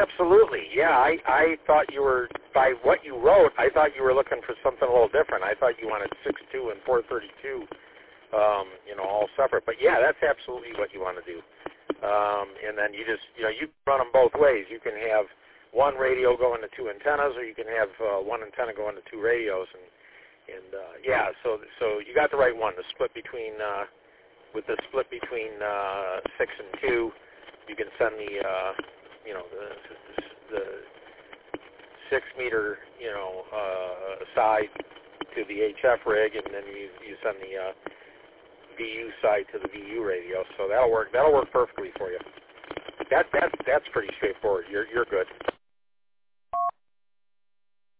absolutely. Yeah, I thought you were, by what you wrote, I thought you were looking for something a little different. I thought you wanted 6.2 and 432, all separate. But yeah, that's absolutely what you want to do. And then you just, you run them both ways. You can have one radio go into two antennas, or you can have one antenna go into two radios. And yeah, so you got the right one. The split between, with the split between 6 and 2, you can send the the 6 meter side to the HF rig, and then you send the VU side to the VU radio. So that'll work perfectly for you. That's pretty straightforward. You're good.